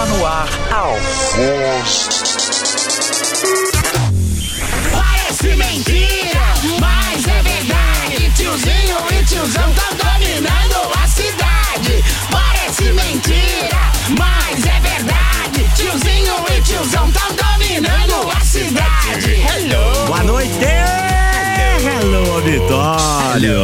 no ar ao Parece mentira, mas é verdade. Tiozinho e tiozão tão dominando a cidade. Parece mentira, mas é verdade. Tiozinho e tiozão tão dominando a cidade. Hello. Boa noite. Hello, auditório.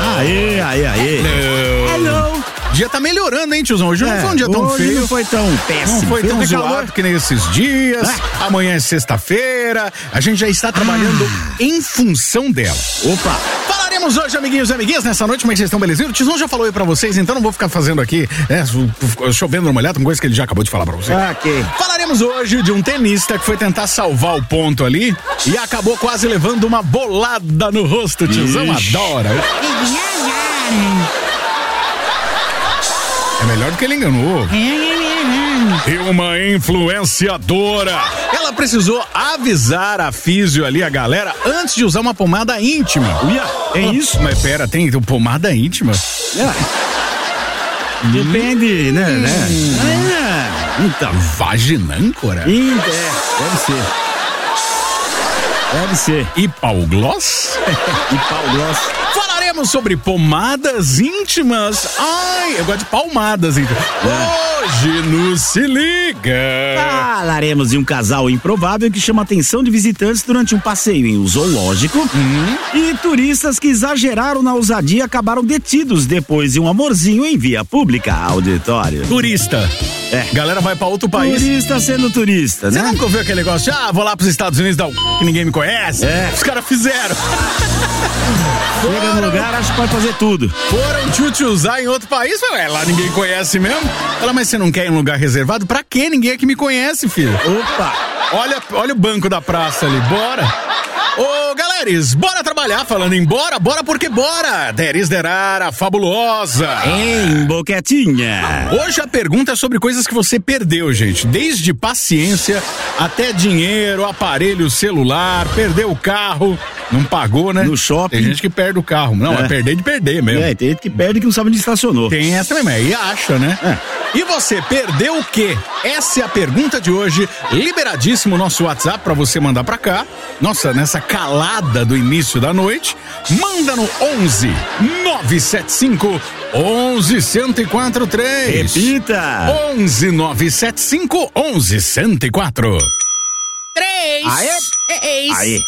Hello. O dia tá melhorando, hein, tiozão? Hoje não foi um dia tão feio. Hoje não foi tão péssimo. Não foi tão zoado calor que nem esses dias. Amanhã é sexta-feira. A gente já está trabalhando em função dela. Opa! Falaremos hoje, amiguinhos e amiguinhas, nessa noite. Como é que vocês estão, belezinha? O Tizão já falou aí pra vocês, então não vou ficar fazendo aqui, chovendo no molhado com coisa que ele já acabou de falar pra vocês. Ok. Falaremos hoje de um tenista que foi tentar salvar o ponto ali e acabou quase levando uma bolada no rosto. O Tizão adora. É melhor do que ele enganou. E uma influenciadora. Ela precisou avisar a físio ali, a galera, antes de usar uma pomada íntima. É isso? Mas pera, tem pomada íntima? Depende, né? Então. Vaginâncora? Deve ser. E pau gloss? Falaremos sobre pomadas íntimas. Ai, eu gosto de palmadas íntimas. Hoje no Se Liga. Falaremos de um casal improvável que chama a atenção de visitantes durante um passeio em um zoológico. E turistas que exageraram na ousadia acabaram detidos depois de um amorzinho em via pública. Auditório. Turista. Galera vai pra outro país. Turista sendo turista, né? Você nunca ouviu aquele negócio de, vou lá pros Estados Unidos dar que ninguém me conhece? Os caras fizeram. Chega no lugar, acha que pode fazer tudo. Foram tchutchuzar em outro país? Lá ninguém conhece mesmo. Fala, mas você não quer ir em um lugar reservado? Pra quê? Ninguém aqui me conhece, filho. Opa! Olha o banco da praça ali, bora. Ô, galeres, bora trabalhar. Falando em bora porque bora. Deres derara, fabulosa. Em boquetinha. Hoje a pergunta é sobre coisas que você perdeu, gente. Desde paciência até dinheiro, aparelho celular, perdeu o carro, não pagou, né? No shopping. Tem gente que perde o carro. Não, é perder de perder mesmo. Tem gente que perde que não sabe onde estacionou. Tem essa mesmo, aí acha, né? E você perdeu o quê? Essa é a pergunta de hoje. Liberadíssimo o nosso WhatsApp pra você mandar pra cá. Nossa, nessa calada do início da noite. Manda no 11 975 11 1043. Repita. 11 975 11 1043. 3. Aê.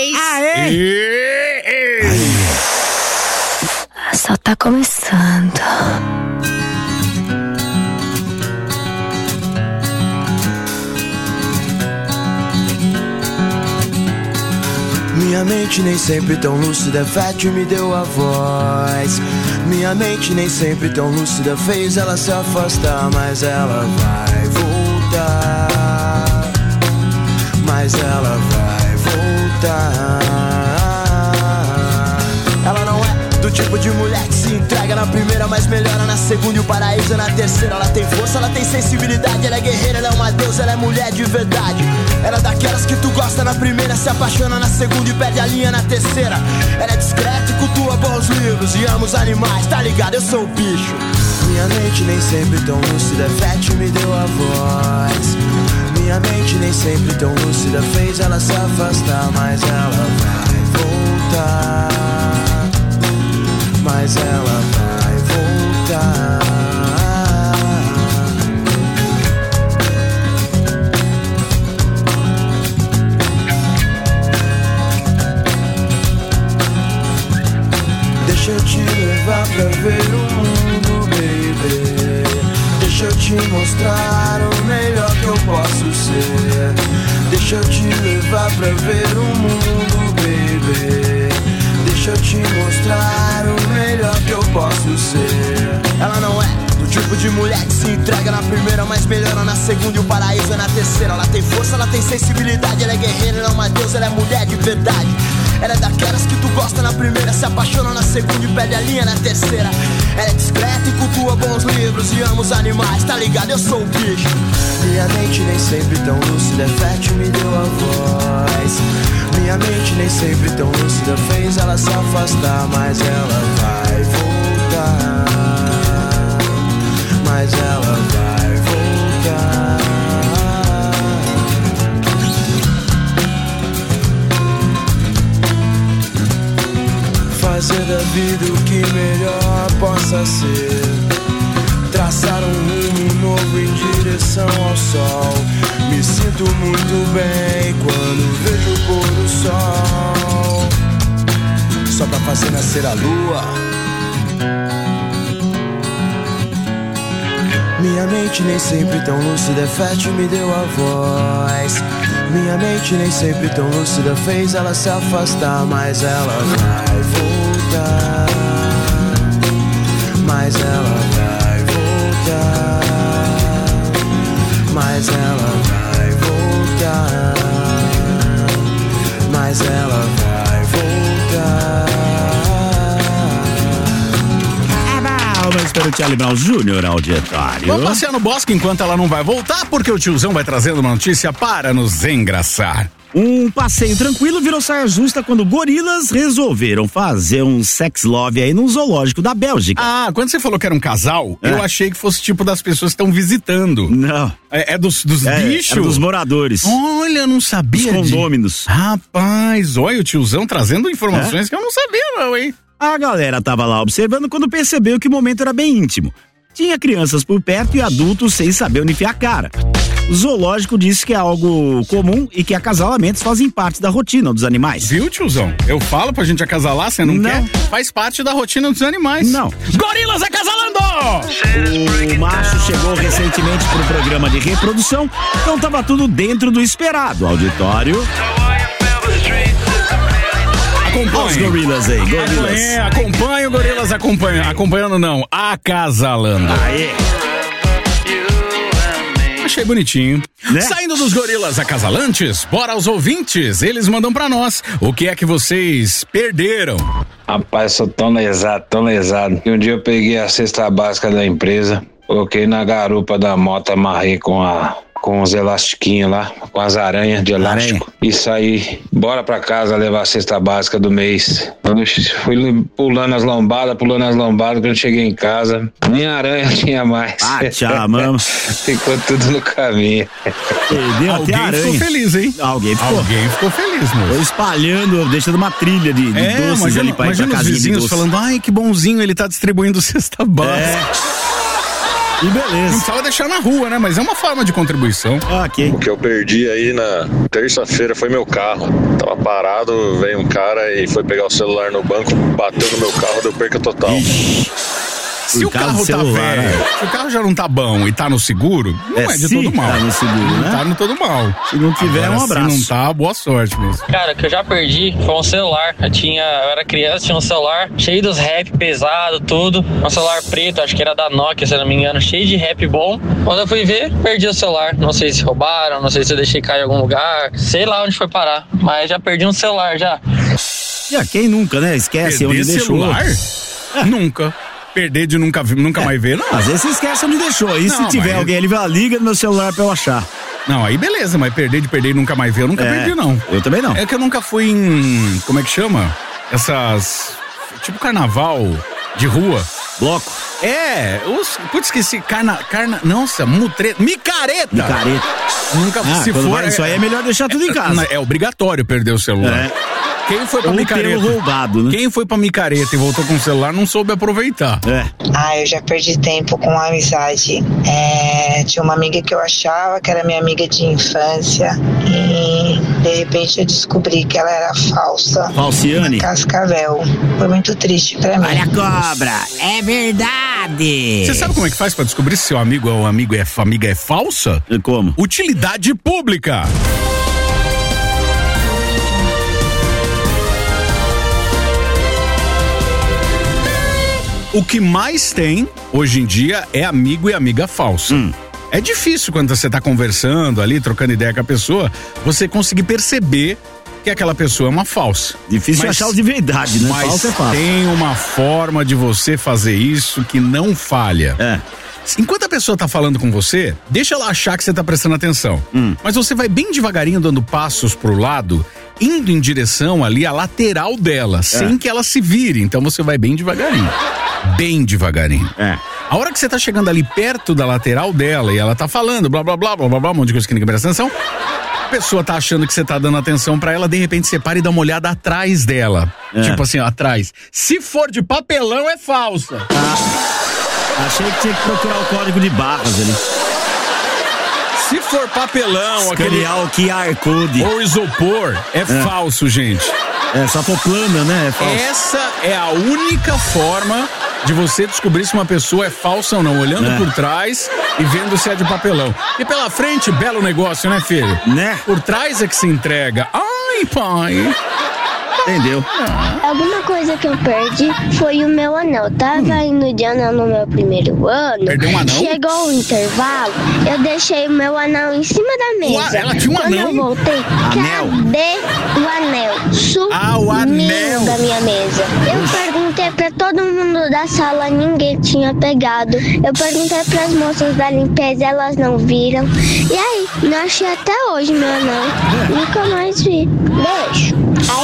Só tá começando. Minha mente nem sempre tão lúcida, Fete me deu a voz. Minha mente nem sempre tão lúcida, fez ela se afastar, mas ela vai voltar. Mas ela vai voltar. Ela não é do tipo de mulher que se entrega na primeira, mas melhora na segunda e o paraíso é na terceira. Ela tem força, ela tem sensibilidade, ela é guerreira, ela é uma deusa, ela é mulher de verdade. Ela é daquelas que tu gosta na primeira, se apaixona na segunda e perde a linha na terceira. Ela é discreta e cultua bons livros e ama os animais, tá ligado? Eu sou o bicho. Minha mente nem sempre tão lúcida, Fete me deu a voz. Minha mente nem sempre tão lúcida, fez ela se afastar, mas ela vai voltar. Mas ela vai voltar. Deixa eu te levar pra ver o mundo, baby. Deixa eu te mostrar o melhor que eu posso ser. Deixa eu te levar pra ver o mundo, baby. Deixa eu te mostrar o melhor que eu posso ser. Ela não é do tipo de mulher que se entrega na primeira, mas melhora na segunda e o paraíso é na terceira. Ela tem força, ela tem sensibilidade, ela é guerreira, ela é uma deusa, ela é mulher de verdade. Ela é daquelas que tu gosta na primeira, se apaixona na segunda e perde a linha na terceira. Ela é discreta e cultua bons livros e ama os animais, tá ligado? Eu sou o bicho. Minha mente nem sempre tão lúcida, Fete me deu a voz. Minha mente nem sempre tão lúcida, fez ela se afastar, mas ela vai voltar. Mas ela vai voltar. duvido que melhor possa ser traçar um rumo novo em direção ao sol. Me sinto muito bem quando vejo o pôr do sol, só pra fazer nascer a lua. Minha mente nem sempre tão lúcida, é fértil, me deu a voz. Minha mente nem sempre tão lúcida, fez ela se afastar, mas ela vai voltar. Mas ela vai voltar. Mas ela vai voltar. Mas ela vai voltar. Mas para o Charlie Brown Jr. auditório. Vamos passear no bosque enquanto ela não vai voltar, porque o tiozão vai trazendo uma notícia para nos engraçar. Um passeio tranquilo virou saia justa quando gorilas resolveram fazer um sex love aí num zoológico da Bélgica. Ah, quando você falou que era um casal, eu achei que fosse tipo das pessoas que estão visitando. Não. É dos bichos? É dos moradores. Olha, eu não sabia. Dos condôminos. Rapaz, olha o tiozão trazendo informações que eu não sabia não, hein? A galera tava lá observando quando percebeu que o momento era bem íntimo. Tinha crianças por perto e adultos sem saber onde enfiar a cara. O zoológico disse que é algo comum e que acasalamentos fazem parte da rotina dos animais. Viu, tiozão? Eu falo pra gente acasalar, você não quer? Faz parte da rotina dos animais. Não. Gorilas acasalando! O macho chegou recentemente pro programa de reprodução, então tava tudo dentro do esperado. Auditório. Olha os gorilas aí, gorilas. Acompanha o gorilas acompanhando não, acasalando. Aê. Achei bonitinho. Né? Saindo dos gorilas acasalantes, bora aos ouvintes. Eles mandam pra nós o que é que vocês perderam. Rapaz, sou tão lesado, que um dia eu peguei a cesta básica da empresa, coloquei na garupa da moto, amarrei com os elastiquinhos lá, com as aranhas de elástico e saí, bora pra casa levar a cesta básica do mês. Eu fui pulando as lombadas, quando eu cheguei em casa, nem aranha tinha mais. Ah, tchau, mano. Ficou tudo no caminho. Perdeu até a aranha. Ficou feliz, hein? Alguém ficou feliz, moço. Foi espalhando, deixando uma trilha de doces ali pra ir pra casinha de doce. Falando, ai, que bonzinho, ele tá distribuindo cesta básica. E beleza. Não precisava deixar na rua, né? Mas é uma forma de contribuição. Ok. O que eu perdi aí na terça-feira foi meu carro. Tava parado, veio um cara e foi pegar o celular no banco, bateu no meu carro, deu perca total. Se o carro tá velho, se o carro já não tá bom e tá no seguro, não é de todo mal. Tá no seguro, né? Tá no todo mal. Se não tiver, agora, um abraço. Se não tá, boa sorte mesmo. Cara, o que eu já perdi foi um celular. Eu era criança, tinha um celular cheio dos rap pesado, tudo. Um celular preto, acho que era da Nokia, se não me engano, cheio de rap bom. Quando eu fui ver, perdi o celular. Não sei se roubaram, não sei se eu deixei cair em algum lugar. Sei lá onde foi parar, mas já perdi um celular já. E quem nunca, né? Esquece Perder onde celular? deixou. Nunca. Perder de nunca mais ver, não. Às vezes você esquece onde deixou. E se tiver alguém ali, liga no meu celular pra eu achar. Não, aí beleza, mas perder e nunca mais ver, eu nunca perdi, não. Eu também não. É que eu nunca fui em, como é que chama? Essas, tipo carnaval de rua. Bloco. Putz, esqueci, nossa, micareta. Nunca, se for. Isso aí é melhor deixar tudo em casa. É obrigatório perder o celular. Quem foi pra micareta? Roubado, né? Quem foi pra micareta e voltou com o celular não soube aproveitar. Eu já perdi tempo com a amizade. Tinha uma amiga que eu achava que era minha amiga de infância e de repente eu descobri que ela era falsa. Falciane? Cascavel. Foi muito triste pra mim. Olha a cobra, é verdade. Você sabe como é que faz pra descobrir se seu amigo ou amiga é falsa? E como? Utilidade pública. O que mais tem, hoje em dia, é amigo e amiga falsa. É difícil quando você tá conversando ali, trocando ideia com a pessoa, você conseguir perceber que aquela pessoa é uma falsa. Difícil achar o de verdade, né? Mas falsa é fácil. Tem uma forma de você fazer isso que não falha. Enquanto a pessoa tá falando com você, deixa ela achar que você tá prestando atenção. Mas você vai bem devagarinho dando passos pro lado, indo em direção ali à lateral dela, sem que ela se vire. Então você vai bem devagarinho. Bem devagarinho. A hora que você tá chegando ali perto da lateral dela e ela tá falando, blá blá blá blá blá blá, um monte de coisa que ninguém presta atenção, pessoa tá achando que você tá dando atenção pra ela, de repente você para e dá uma olhada atrás dela. Tipo assim, ó, atrás. Se for de papelão, é falsa. Achei que tinha que procurar o código de barras ali. Se for papelão, aquele QR Code ou isopor, é falso, gente. Só for plana, né? É falso. Essa é a única forma de você descobrir se uma pessoa é falsa ou não, olhando por trás e vendo se é de papelão. E pela frente, belo negócio, né, filho? Né? Por trás é que se entrega. Ai, pai. Entendeu? Alguma coisa que eu perdi foi o meu anel. Tava indo de anel no meu primeiro ano. Perdeu um anel? Chegou o intervalo, eu deixei o meu anel em cima da mesa. Ela tinha um Quando anel? eu voltei, cadê o anel? O anel da minha mesa. Eu perguntei pra todo mundo da sala, ninguém tinha pegado. Eu perguntei pras moças da limpeza, elas não viram. E aí, não achei até hoje meu anel. Nunca mais vi. Beijo.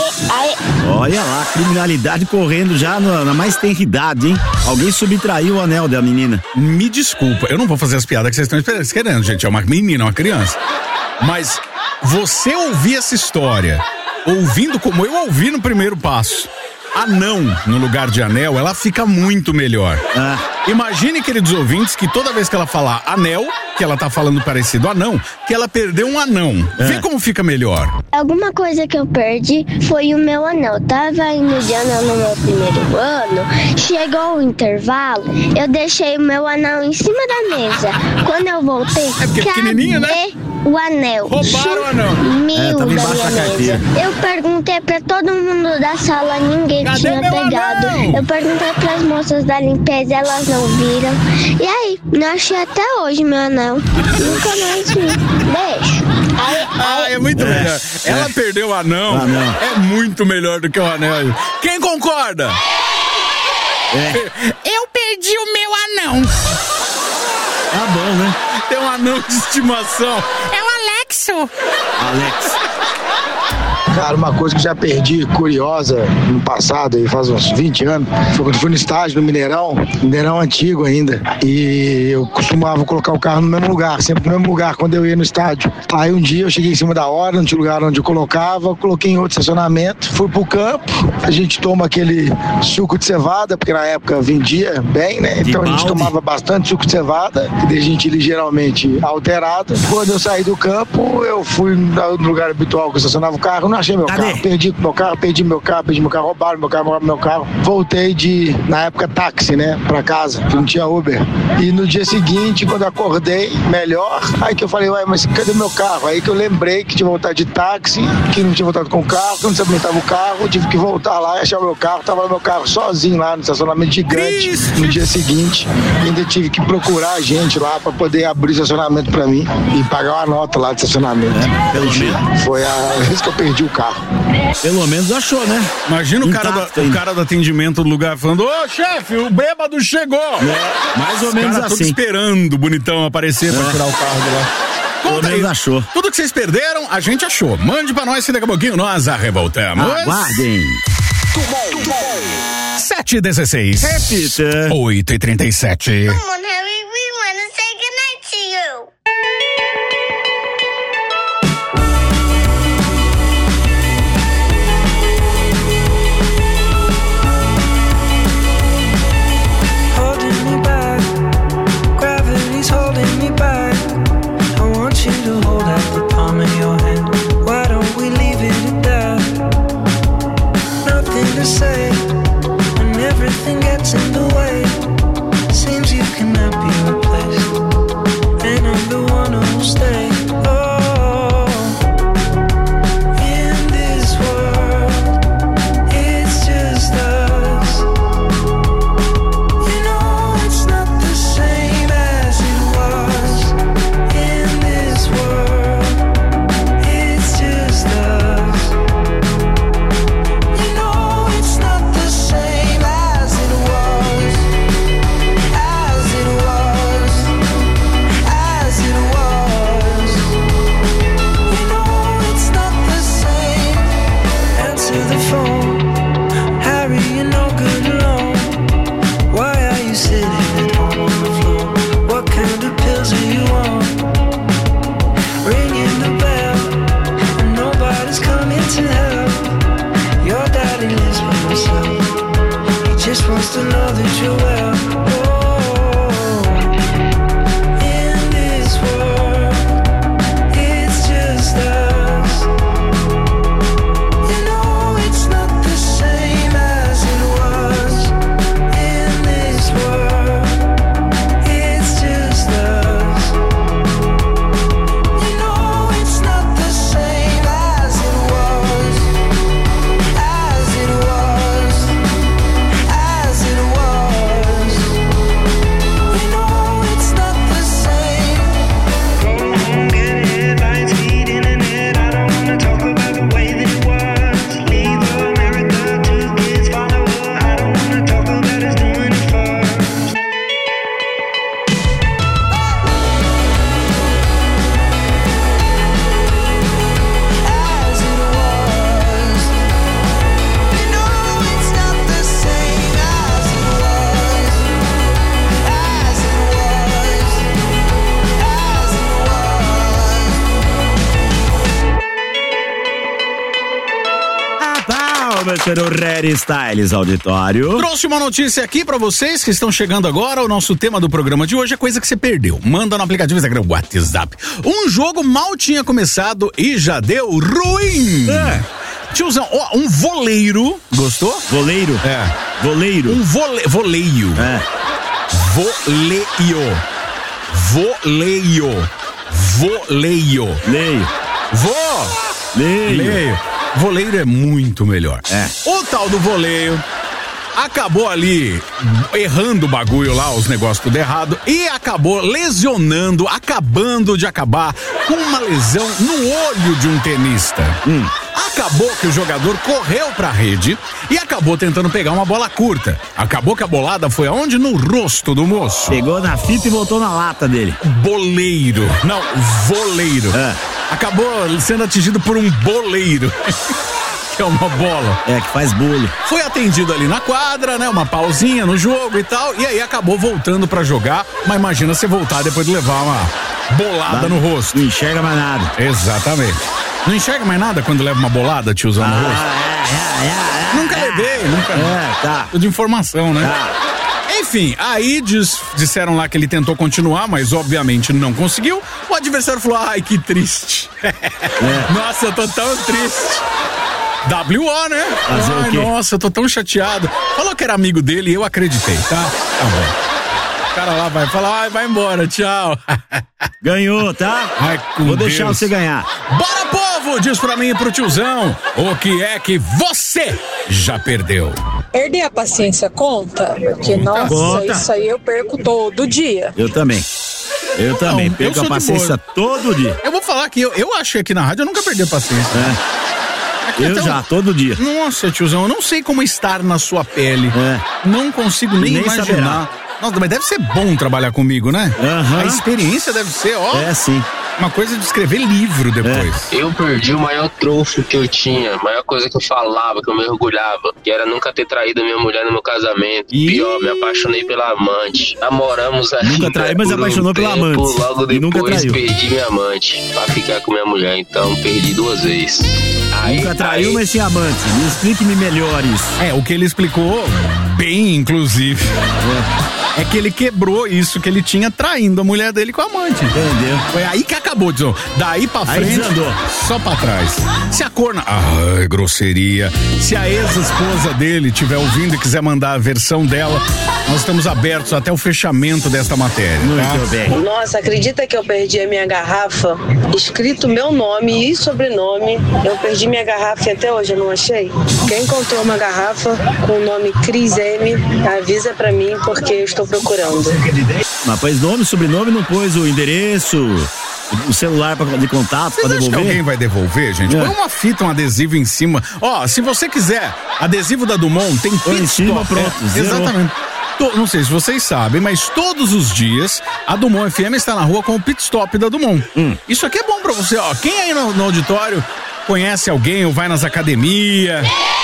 Olha lá, criminalidade correndo já na mais tenra idade, hein? Alguém subtraiu o anel da menina. Me desculpa, eu não vou fazer as piadas que vocês estão querendo, gente. É uma menina, uma criança. Mas você ouvir essa história, ouvindo como eu ouvi no primeiro passo, anão no lugar de anel, ela fica muito melhor. Imagine, queridos ouvintes, que toda vez que ela falar anel, que ela tá falando parecido anão, que ela perdeu um anão. Vê como fica melhor. Alguma coisa que eu perdi foi o meu anel. Tava indo de anel no meu primeiro ano. Chegou o intervalo, eu deixei o meu anel em cima da mesa. Quando eu voltei, cadê o anel? Roubaram o anel. Sumiu da minha mesa. Eu perguntei pra todo mundo da sala, ninguém tinha pegado. Eu perguntei pras moças da limpeza, elas não viram. E aí, não achei até hoje meu anel. Nunca mais vi. Beijo. É muito melhor. Ela perdeu o anão. É muito melhor do que o anel. Quem concorda? Eu perdi o meu anão. Tá bom, né? Tem um anão de estimação. É o Alexo. Cara, uma coisa que já perdi, curiosa, no passado, aí faz uns 20 anos, foi quando fui no estádio, no Mineirão antigo ainda, e eu costumava colocar o carro no mesmo lugar, sempre no mesmo lugar, quando eu ia no estádio. Aí um dia eu cheguei em cima da hora, não tinha lugar onde eu colocava, coloquei em outro estacionamento, fui pro campo, a gente toma aquele suco de cevada, porque na época vendia bem, né? Então a gente tomava bastante suco de cevada, que deixa a gente ligeiramente alterado. Quando eu saí do campo, eu fui no lugar habitual que eu estacionava o carro, não achei meu carro, perdi meu carro, roubaram meu carro. Voltei na época, táxi, né, pra casa, que não tinha Uber. E no dia seguinte, quando eu acordei, melhor, aí que eu falei, ué, mas cadê meu carro? Aí que eu lembrei que tinha voltado de táxi, que não tinha voltado com o carro, que não sabia onde estava o carro, eu tive que voltar lá e achar o meu carro, tava meu carro sozinho lá no estacionamento gigante. No dia seguinte, ainda tive que procurar a gente lá pra poder abrir o estacionamento pra mim e pagar uma nota lá de estacionamento. Pelo menos. Foi a vez que eu perdi o carro. Pelo menos achou, né? Imagina o cara do atendimento do lugar falando, ô chefe, o bêbado chegou. Mais ou menos assim. Tudo esperando o bonitão aparecer pra tirar o carro de lá. Pelo menos achou. Tudo que vocês perderam, a gente achou. Mande pra nós, se daqui a pouquinho nós revoltamos. Aguardem. 7h16. Repita. 8h37. Come on, Harry, we wanna say goodnight to you. Holding me back. I want you to hold out the palm of your hand. Why don't we leave it at that? Nothing to say when everything gets in the way. Seems you cannot pelo Rare Styles, auditório. Trouxe uma notícia aqui pra vocês que estão chegando agora. O nosso tema do programa de hoje é coisa que você perdeu. Manda no aplicativo Instagram WhatsApp. Um jogo mal tinha começado e já deu ruim. Tiozão, ó, um voleiro. Gostou? Voleiro? Voleiro. Um voleio. Voleio. Leio. Voleiro é muito melhor. O tal do voleio acabou ali errando o bagulho lá, os negócios tudo errado, e acabou lesionando, acabando de acabar com uma lesão no olho de um tenista. Acabou que o jogador correu pra rede e acabou tentando pegar uma bola curta. Acabou que a bolada foi aonde? No rosto do moço. Pegou na fita e voltou na lata dele. Voleiro. Acabou sendo atingido por um boleiro. Que é uma bola. Que faz bolo. Foi atendido ali na quadra, né? Uma pausinha no jogo e tal. E aí acabou voltando pra jogar. Mas imagina você voltar depois de levar uma bolada no rosto. Não enxerga mais nada. Exatamente. Não enxerga mais nada quando leva uma bolada, tiozão, no rosto? Nunca levei, nunca. Tá. Tudo de informação, né? Enfim, aí disseram lá que ele tentou continuar, mas obviamente não conseguiu. O adversário falou, ai, que triste. Nossa, eu tô tão triste. WO, né? Ai, nossa, eu tô tão chateado. Falou que era amigo dele e eu acreditei, tá? Tá bom. O cara lá vai falar, ai, vai embora, tchau. Ganhou, tá? Ai, vou deixar você ganhar. Bora, povo! Diz pra mim e pro tiozão o que é que você já perdeu. Perder a paciência conta? Porque, nossa, isso aí eu perco todo dia. Eu também. Perco a paciência todo dia. Eu vou falar que eu achei aqui na rádio, eu nunca perdi a paciência. Todo dia. Nossa, tiozão, eu não sei como estar na sua pele. Não consigo nem imaginar. Saberá. Nossa, mas deve ser bom trabalhar comigo, né? A experiência deve ser, sim. Uma coisa de escrever livro depois. Eu perdi o maior trunfo que eu tinha, a maior coisa que eu falava, que eu me orgulhava, que era nunca ter traído a minha mulher no meu casamento. Pior, me apaixonei pela amante. Namoramos aí. Nunca traiu, mas apaixonou pela amante. Logo depois perdi minha amante pra ficar com minha mulher, então perdi 2 vezes. Nunca traiu, mas sem amante. Me explique-me melhor isso. O que ele explicou bem, inclusive. É que ele quebrou isso que ele tinha traindo a mulher dele com a amante. Entendeu? Foi aí que acabou, Dizão. Daí pra frente, só pra trás. Se a corna... Ai, grosseria. Se a ex-esposa dele estiver ouvindo e quiser mandar a versão dela, nós estamos abertos até o fechamento desta matéria. Muito bem. Nossa, acredita que eu perdi a minha garrafa? Escrito meu nome e sobrenome. Eu perdi minha garrafa e até hoje eu não achei. Quem encontrou uma garrafa com o nome Cris M, avisa pra mim porque eu estou procurando. Mas pôs nome, sobrenome, não pôs o endereço, o celular de contato pra devolver? Que alguém vai devolver, gente? Põe uma fita, um adesivo em cima. Se você quiser adesivo da Dumont, tem em cima, pronto. Exatamente. Não sei se vocês sabem, mas todos os dias a Dumont FM está na rua com o pit stop da Dumont. Isso aqui é bom pra você, Quem aí no auditório conhece alguém ou vai nas academias?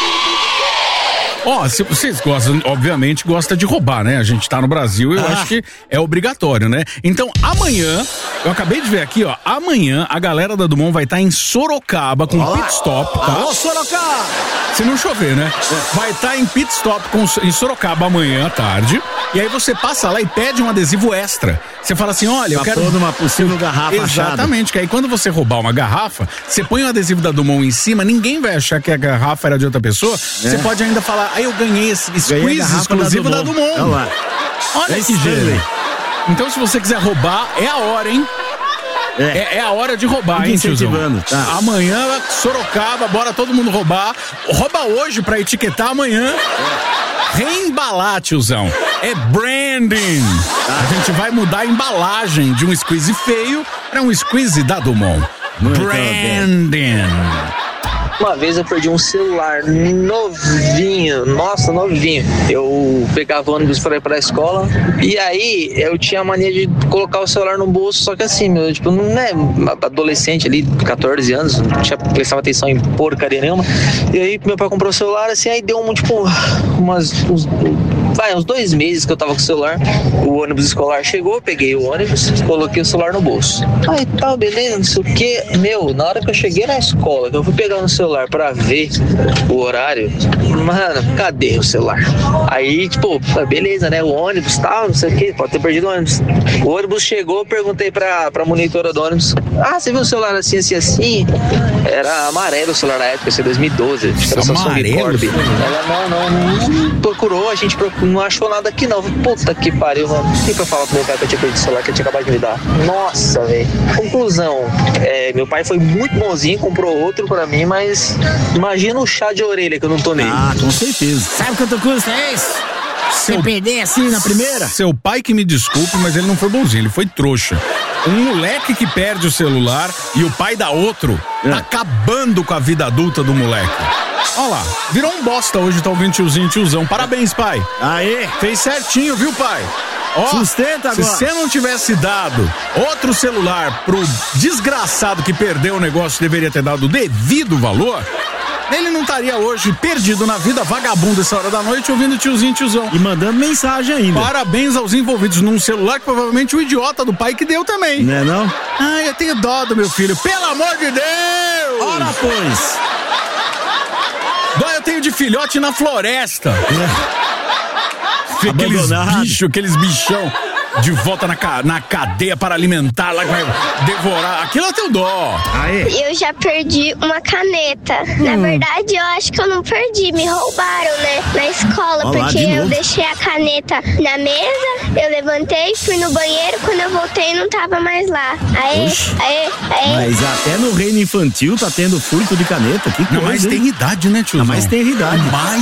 Se vocês gostam, obviamente, gosta de roubar, né? A gente tá no Brasil e eu acho que é obrigatório, né? Então, amanhã, eu acabei de ver aqui, amanhã a galera da Dumont vai estar em Sorocaba com pit stop, tá? Alô, Sorocaba! Se não chover, né? Vai estar em pit stop em Sorocaba amanhã à tarde. E aí você passa lá e pede um adesivo extra. Você fala assim, olha, eu quero... uma possível garrafa achada. Exatamente, que aí quando você roubar uma garrafa, você põe o adesivo da Dumont em cima, ninguém vai achar que a garrafa era de outra pessoa. Você pode ainda falar, eu ganhei esse squeeze exclusivo da Dumont. Olha que gênio. Então se você quiser roubar, é a hora, hein? É a hora de roubar, hein, tiozão? Tá. Amanhã, Sorocaba, bora todo mundo roubar. Rouba hoje pra etiquetar amanhã. Reembalar, tiozão. É branding. A gente vai mudar a embalagem de um squeeze feio pra um squeeze da Dumont. Branding. Uma vez eu perdi um celular novinho, nossa, novinho. Eu pegava ônibus pra ir pra escola e aí eu tinha a mania de colocar o celular no bolso, só que assim, não é adolescente ali, 14 anos, não tinha prestado atenção em porcaria nenhuma. E aí meu pai comprou o celular assim, aí deu uns 2 meses que eu tava com o celular. O ônibus escolar chegou, peguei o ônibus, coloquei o celular no bolso. Aí tal, beleza, não sei o que. Na hora que eu cheguei na escola, que eu fui pegar no celular pra ver o horário, mano, cadê o celular? Aí, tipo, beleza, né? O ônibus tal, não sei o que, pode ter perdido o ônibus. O ônibus chegou, eu perguntei pra monitora do ônibus: você viu o celular assim, assim, assim? Era amarelo o celular na época, esse é 2012. Era Samsung Corp. Ela não procurou, a gente não achou nada aqui não. Puta que pariu, mano. E pra falar pro meu pai que eu tinha perdido o celular que eu tinha acabado de me dar. Nossa, velho. Conclusão, meu pai foi muito bonzinho, comprou outro pra mim, mas imagina o chá de orelha que eu não tomei. Com certeza. Sabe quanto custa isso? Você perder assim na primeira? Seu pai que me desculpe, mas ele não foi bonzinho, ele foi trouxa. Um moleque que perde o celular e o pai dá outro, tá acabando com a vida adulta do moleque. Olha lá, virou um bosta hoje, tá ouvindo tiozão. Parabéns, pai. Aê. Fez certinho, viu, pai? Sustenta agora. Se você não tivesse dado outro celular pro desgraçado que perdeu o negócio, deveria ter dado o devido valor, ele não estaria hoje perdido na vida, vagabundo essa hora da noite, ouvindo tiozão. E mandando mensagem ainda. Parabéns aos envolvidos num celular que provavelmente o idiota do pai que deu também. Não é não? Eu tenho dó do meu filho, pelo amor de Deus! Ora, pois! Dó eu tenho de filhote na floresta. Aqueles bichão de volta na cadeia para alimentar, lá que vai devorar. Aquilo é teu dó. Eu já perdi uma caneta. Na verdade, eu acho que eu não perdi, me roubaram, né? Na escola, porque eu deixei a caneta na mesa, eu levantei, fui no banheiro, quando eu voltei não tava mais lá. Aê. Mas até no reino infantil tá tendo furto de caneta. Que coisa, mas tem idade, né, tio? Mas tem idade.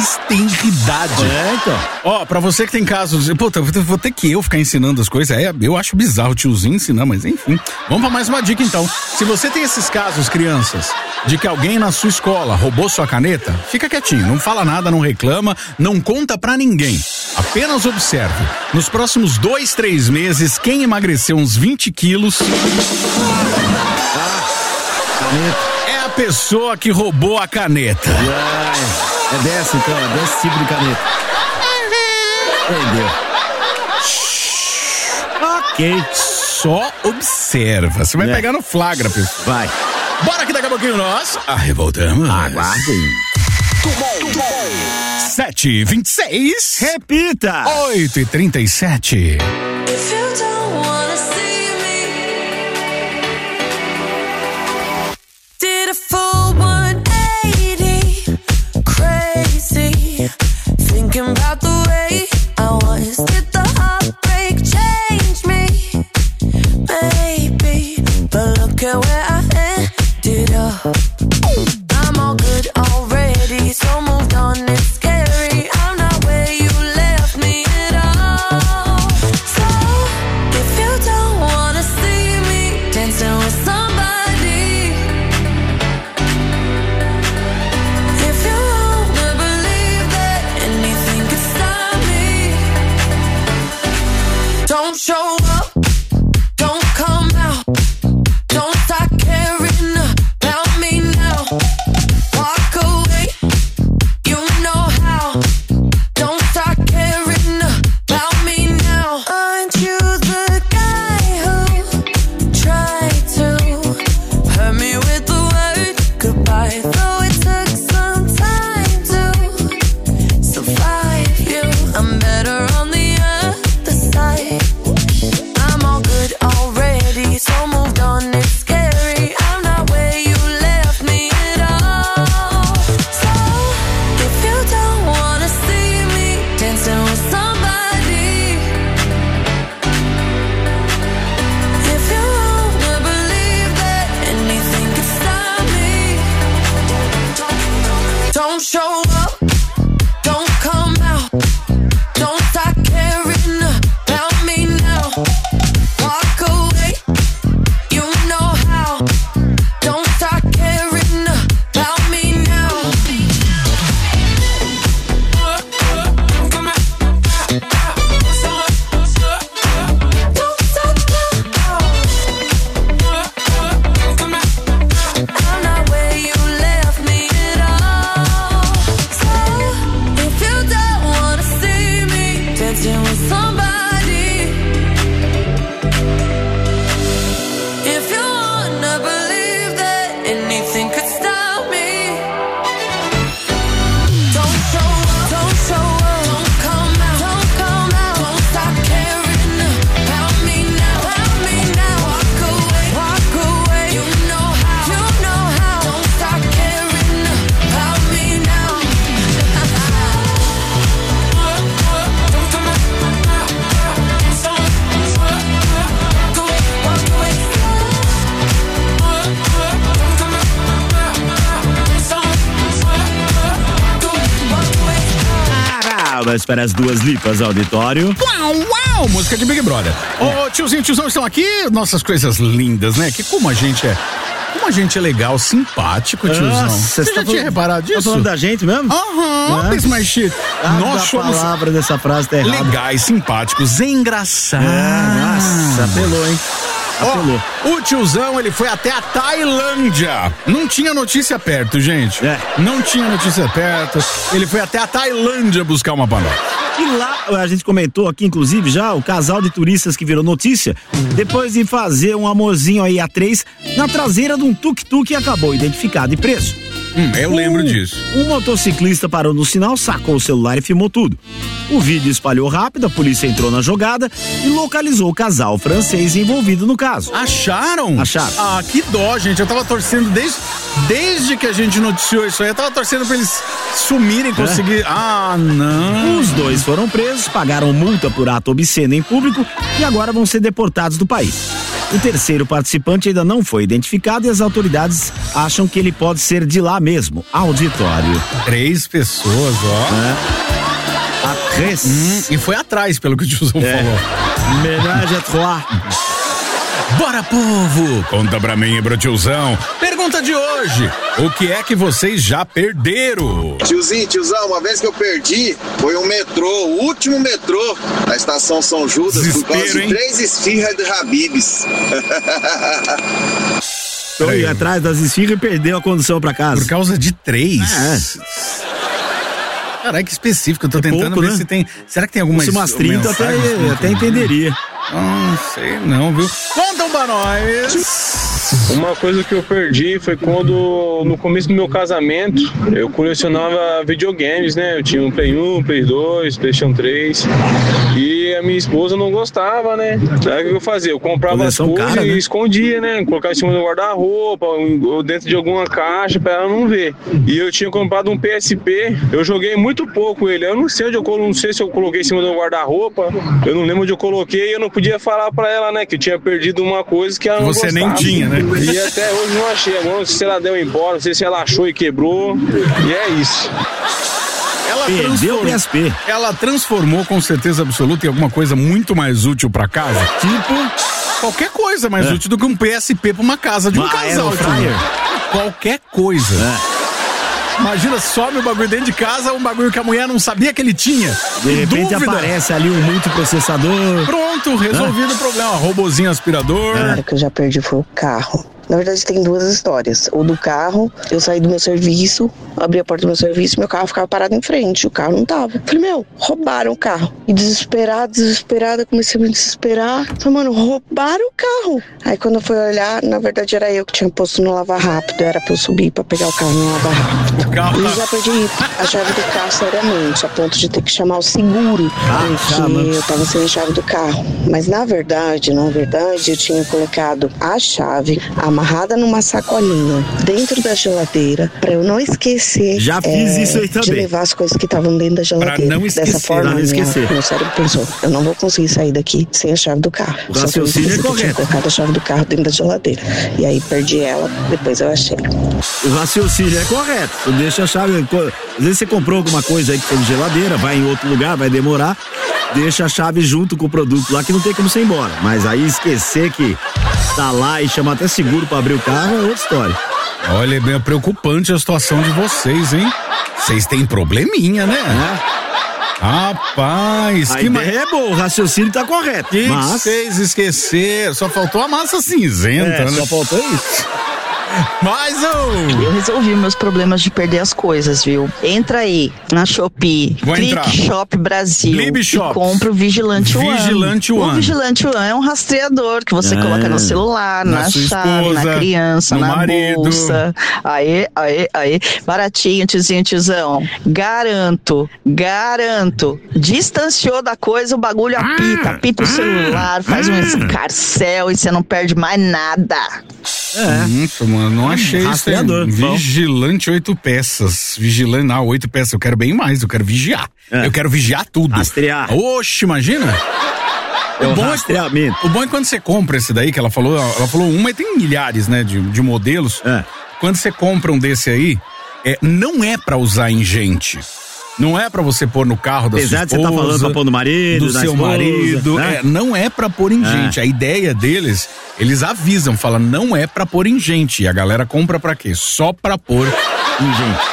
Ó, pra você que tem casos, puta, vou ter que eu ficar ensinando as coisas, eu acho bizarro o tiozinho ensinar, mas enfim. Vamos pra mais uma dica então. Se você tem esses casos, crianças, de que alguém na sua escola roubou sua caneta, fica quietinho, não fala nada, não reclama, não conta pra ninguém. Apenas observe. Nos próximos 2-3 meses, quem emagreceu uns 20 quilos é a pessoa que roubou a caneta. É dessa então, é desse tipo de caneta. Entendeu? Ok, só observa. Você vai pegar no flagra, pessoal. Vai. Bora que daqui a pouquinho nós voltamos. Aguardem. 7h26. Repita. 8h37. Did a full 180, crazy, thinking about the way I was. Did the heartbreak change me? Maybe, but look at where I ended up. I'm all good already, so moved on, it's scary. I'm not where you left me at all. So Palmas para as duas lipas, auditório. Uau, música de Big Brother. Ô, tiozão, estão aqui nossas coisas lindas, né? Que como a gente é legal, simpático, tiozão. Você já tinha reparado disso? Tá falando da gente mesmo? Aham, mas shit. Nós somos... A palavra dessa frase tá errada. Legais, simpáticos, engraçados. Nossa, apelou, hein? O tiozão, ele foi até a Tailândia. Não tinha notícia perto, gente. Não tinha notícia perto. Ele foi até a Tailândia buscar uma panela. E lá, a gente comentou aqui, inclusive, já, o casal de turistas que virou notícia, depois de fazer um amorzinho aí a 3 na traseira de um tuk-tuk, acabou identificado e preso. Eu lembro disso. Um motociclista parou no sinal, sacou o celular e filmou tudo. O vídeo espalhou rápido, a polícia entrou na jogada e localizou o casal francês envolvido no caso. Acharam? Acharam. Ah, que dó, gente. Eu tava torcendo desde que a gente noticiou isso aí, eu tava torcendo pra eles sumirem, conseguir... Ah, não. Os dois foram presos, pagaram multa por ato obsceno em público e agora vão ser deportados do país. O terceiro participante ainda não foi identificado e as autoridades acham que ele pode ser de lá mesmo, auditório. 3 pessoas, ó. A 3. E foi atrás, pelo que o tiozão falou. Ménage à 3. Bora, povo! Conta pra mim e pro tiozão. Pergunta de hoje: o que é que vocês já perderam? Tiozão, uma vez que eu perdi, foi um metrô, o último metrô da estação São Judas, por causa de 3 esfirras de Habib's. Foi atrás das esfirras e perdeu a condução pra casa. Por causa de 3? Caralho, que específico, eu tô tentando pouco, ver né? se tem. Será que tem alguma umas 30 até entenderia. Não sei não, viu? Conta pra nós! Uma coisa que eu perdi foi quando, no começo do meu casamento, eu colecionava videogames, né? Eu tinha um Play 1, Play 2, PlayStation 3 e a minha esposa não gostava, né? Aí o que eu fazia? Eu comprava as coisas e escondia, né? Colocava em cima do guarda-roupa ou dentro de alguma caixa pra ela não ver. E eu tinha comprado um PSP, eu joguei muito pouco ele. Eu não sei onde não sei se eu coloquei em cima do guarda-roupa, eu não lembro onde eu coloquei e eu não podia falar pra ela, né? Que eu tinha perdido uma coisa que ela não gostava. Você nem tinha, né? E até hoje não achei. Agora não sei se ela deu embora, não sei se ela achou e quebrou. E é isso. Ela transformou com certeza absoluta em alguma coisa muito mais útil pra casa. Tipo, qualquer coisa mais útil do que um PSP pra uma casa de um casal. Qualquer coisa. Imagina, some o bagulho dentro de casa, um bagulho que a mulher não sabia que ele tinha. De repente aparece ali um multiprocessador. Pronto, resolvido o problema. Robozinho aspirador. O que eu já perdi foi o carro. Na verdade tem 2 histórias. O do carro, eu saí do meu serviço, abri a porta do meu serviço, meu carro ficava parado em frente, o carro não tava. Falei, roubaram o carro. E desesperada, comecei a me desesperar. Falei, mano, roubaram o carro. Aí quando eu fui olhar, na verdade era eu que tinha posto no lavar rápido, era pra eu subir pra pegar o carro no lavar rápido. E já perdi a chave do carro seriamente, a ponto de ter que chamar o seguro, porque eu tava sem a chave do carro. Mas na verdade, eu tinha colocado a chave amarrada numa sacolinha dentro da geladeira pra eu não esquecer. Já fiz isso aí também. De levar as coisas que estavam dentro da geladeira. Pra não esquecer. Dessa forma, meu cérebro pensou, eu não vou conseguir sair daqui sem a chave do carro. O raciocínio é correto. Eu tinha colocado a chave do carro dentro da geladeira. E aí perdi ela, depois eu achei. O raciocínio é correto. Você deixa a chave. Às vezes você comprou alguma coisa aí que tem de geladeira, vai em outro lugar, vai demorar. Deixa a chave junto com o produto lá que não tem como você ir embora. Mas aí esquecer que tá lá e chama até seguro pra abrir o carro é outra história. Olha, é bem preocupante a situação de vocês, hein? Vocês têm probleminha, né? Rapaz, a ideia é boa, o raciocínio tá correto. Que vocês esqueceram? Só faltou a massa cinzenta, né? Só faltou isso. Mais um! Eu resolvi meus problemas de perder as coisas, viu? Entra aí na Shopee, Click Shop Brasil e compra o Vigilante One. O Vigilante One é um rastreador que você coloca no celular, na chave, esposa, na criança, na marido. Bolsa. Aê. Baratinho, tiozão. Garanto. Distanciou da coisa, o bagulho apita o celular, faz um escarcel e você não perde mais nada. Mano, não achei isso aí. Vigilante 8 peças. Vigilante, 8 peças. Eu quero bem mais, eu quero vigiar. Eu quero vigiar tudo. Rastrear. Oxe, imagina. O bom é quando você compra esse daí, que ela falou mas tem milhares, né, de modelos. Quando você compra um desse aí, não é pra usar em gente. Não é pra você pôr no carro da sua esposa. Apesar de você tá falando pra pôr no marido, do seu esposa, marido. né? Não é pra pôr em gente. A ideia deles, eles avisam, falam, não é pra pôr em gente. E a galera compra pra quê? Só pra pôr em gente.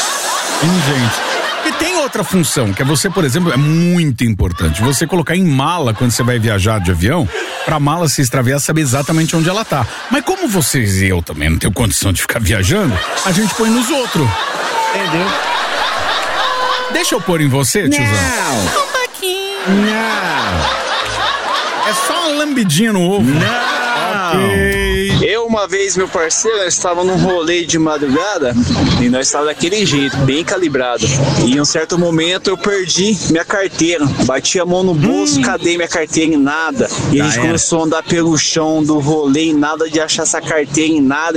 E tem outra função, que é você, por exemplo, é muito importante. Você colocar em mala quando você vai viajar de avião, pra mala se extraviar, saber exatamente onde ela tá. Mas como vocês e eu também não tenho condição de ficar viajando, a gente põe nos outros. Entendeu? Deixa eu pôr em você, tiozão. Um pouquinho. Não. É só uma lambidinha no ovo. Não. Ok. Eu, uma vez, meu parceiro, nós estava num rolê de madrugada e nós estávamos daquele jeito, bem calibrado. E em um certo momento eu perdi minha carteira. Bati a mão no bolso, cadê minha carteira? Em nada. E a gente começou a andar pelo chão do rolê e nada de achar essa carteira, em nada.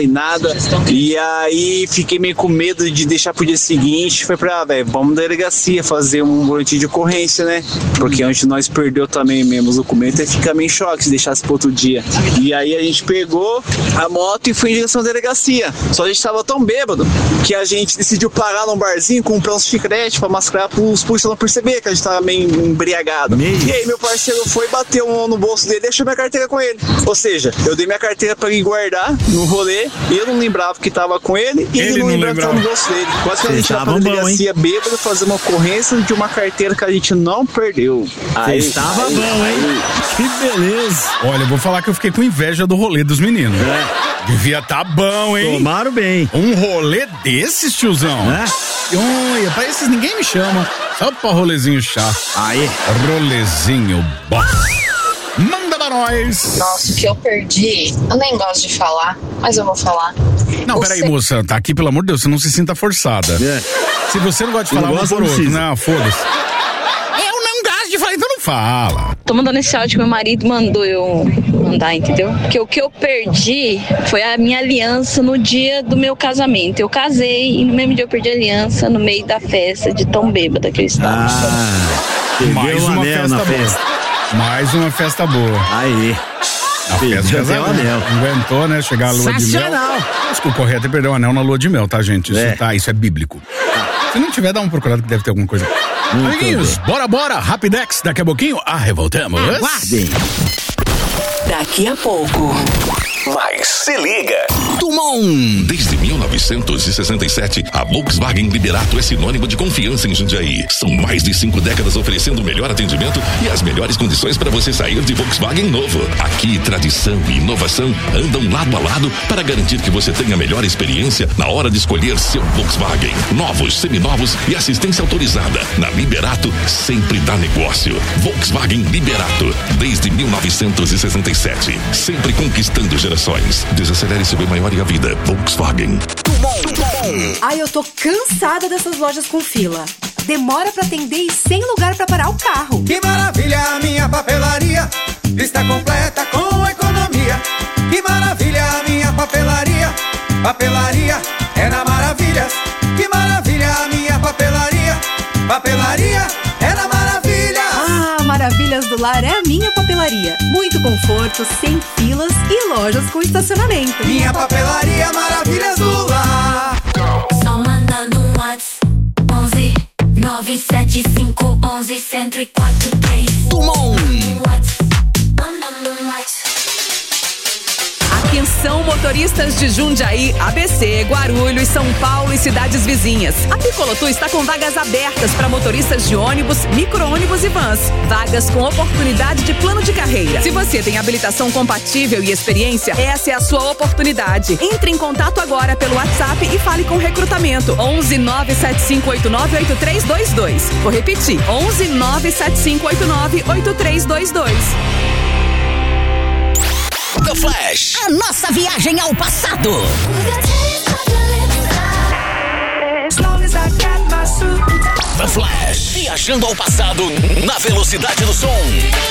E aí fiquei meio com medo de deixar pro dia seguinte. Foi pra, vamos na delegacia fazer um boletim de ocorrência, né? Porque antes nós perdeu também mesmo os documentos e fica meio em choque se deixasse pro outro dia. E aí a gente pegou a moto e foi em direção à delegacia. Só a gente tava tão bêbado que a gente decidiu parar num barzinho, comprar uns chicletes pra mascarar pros policiais não perceber que a gente tava meio embriagado. E aí meu parceiro foi, bateu no bolso dele e deixou minha carteira com ele. Ou seja, eu dei minha carteira pra ele guardar no rolê, eu não lembrava que tava com ele e ele não lembrava que tava no bolso dele. Quase que a gente tava pra delegacia bêbado fazer uma ocorrência de uma carteira que a gente não perdeu. Aí estava bom, hein? Que beleza. Olha, eu vou falar que eu fiquei com inveja do rolê dos meninos. Devia tá bom, hein? Tomaram bem. Um rolê desses, tiozão. Olha, pra esses ninguém me chama. Só pra rolezinho chato. Aí. Rolezinho bom. Manda pra nós. Nossa, o que eu perdi, eu nem gosto de falar, mas eu vou falar. Não, peraí, moça, tá aqui, pelo amor de Deus, você não se sinta forçada. Se você não gosta de falar, vamos por outro. Não, foda-se. Eu não gosto de falar, então não fala. Tô mandando esse áudio que meu marido mandou eu mandar, entendeu? Porque o que eu perdi foi a minha aliança no dia do meu casamento. Eu casei e no mesmo dia eu perdi a aliança no meio da festa de tão bêbada que eu estava. Mais uma festa boa. Mais uma festa boa. Aí. A festa de casamento. Aguentou, né? Chegar a lua de mel. Acho que o correto é perder o anel na lua de mel, tá, gente? Isso é bíblico. Se não tiver, dá uma procurada que deve ter alguma coisa. Amiguinhos, bora, Rapidex, daqui a pouquinho, voltamos. Aguardem. Daqui a pouco. Mas se liga. Dumont. Desde 1967, a Volkswagen Liberato é sinônimo de confiança em Jundiaí. São mais de 5 décadas oferecendo o melhor atendimento e as melhores condições para você sair de Volkswagen novo. Aqui, tradição e inovação andam lado a lado para garantir que você tenha a melhor experiência na hora de escolher seu Volkswagen. Novos, seminovos e assistência autorizada. Na Liberato, sempre dá negócio. Volkswagen Liberato, desde 1967. Sempre conquistando gerações. Desacelere seu bem maior e a vida. Volkswagen. Ai, eu tô cansada dessas lojas com fila. Demora pra atender e sem lugar pra parar o carro. Que maravilha, a minha papelaria está completa com economia. Que maravilha, a minha papelaria. Papelaria é na Maravilhas. Que maravilha, a minha papelaria. Papelaria é na Maravilhas. Ah, Maravilhas do Lar é a minha papelaria. Muito conforto, sem filas e lojas com estacionamento. Minha papelaria, Maravilhas do Lar. Só mandando um WhatsApp 11 975 11 1043. Dumont. Atenção, motoristas de Jundiaí, ABC, Guarulhos, São Paulo e cidades vizinhas. A Picolotu está com vagas abertas para motoristas de ônibus, micro-ônibus e vans. Vagas com oportunidade de plano de carreira. Se você tem habilitação compatível e experiência, essa é a sua oportunidade. Entre em contato agora pelo WhatsApp e fale com o recrutamento. 11 97589 8322. Vou repetir. 11 97589 8322. The Flash. A nossa viagem ao passado. The Flash. Viajando ao passado na velocidade do som.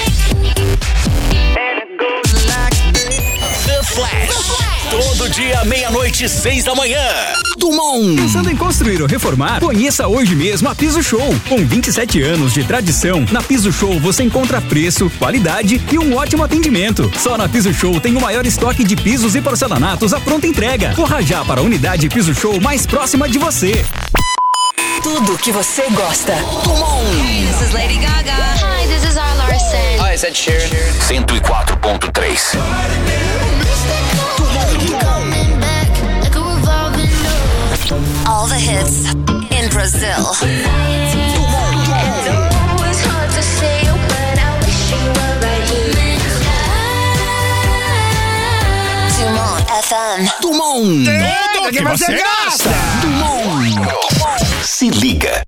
The Flash. Todo dia, meia-noite, 6 da manhã. Dumont. Pensando em construir ou reformar? Conheça hoje mesmo a Piso Show. Com 27 anos de tradição, na Piso Show você encontra preço, qualidade e um ótimo atendimento. Só na Piso Show tem o maior estoque de pisos e porcelanatos à pronta entrega. Corra já para a unidade Piso Show mais próxima de você. Tudo que você gosta. Hey, this is Lady Gaga. Hi, this is Zara Larsson. Hi, it's Ed Sheeran. 104.3. All the hits in Brazil. Dumont FM. Dumont. Tudo que você gosta. Dumont. Se liga.